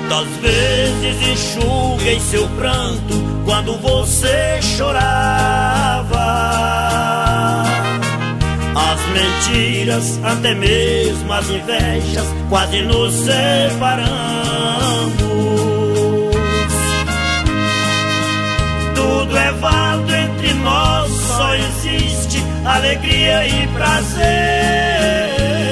Quantas vezes enxuguei seu pranto quando você chorava. As mentiras, até mesmo as invejas, quase nos separamos. Tudo é válido entre nós, só existe alegria e prazer.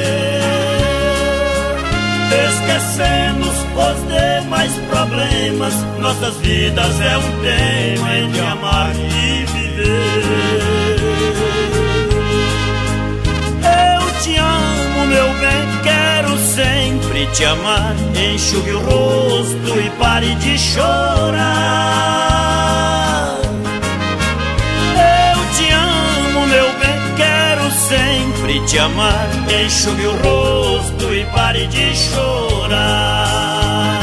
Esquecemos os demais problemas, nossas vidas é um tema entre amar e viver. Eu te amo, meu bem, quero sempre te amar. Enxugue o rosto e pare de chorar. Eu te amo, meu bem, quero sempre te amar. Enxugue o rosto e pare de chorar.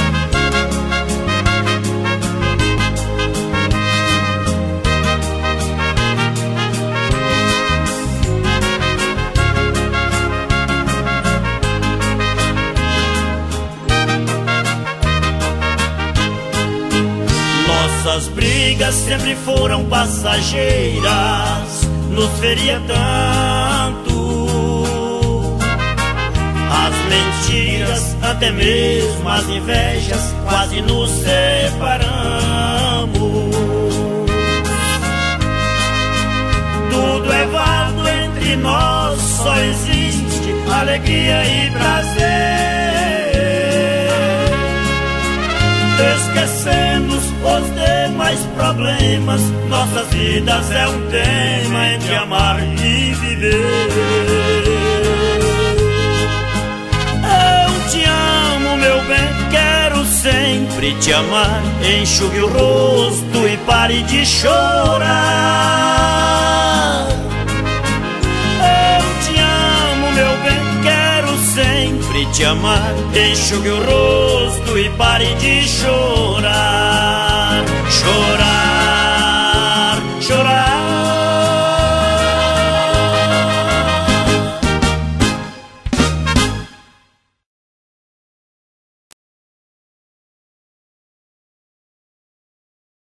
Nossas brigas sempre foram passageiras, nos feria tanto. As mentiras, até mesmo as invejas, quase nos separamos. Tudo é válido entre nós, só existe alegria e prazer. Esquecemos os demais problemas, nossas vidas é um tema entre amar e viver. Eu te amo, meu bem, quero sempre te amar. Enxugue o rosto e pare de chorar. Eu te amo, meu bem, quero sempre te amar. Enxugue o rosto e pare de chorar. Chorar, chorar.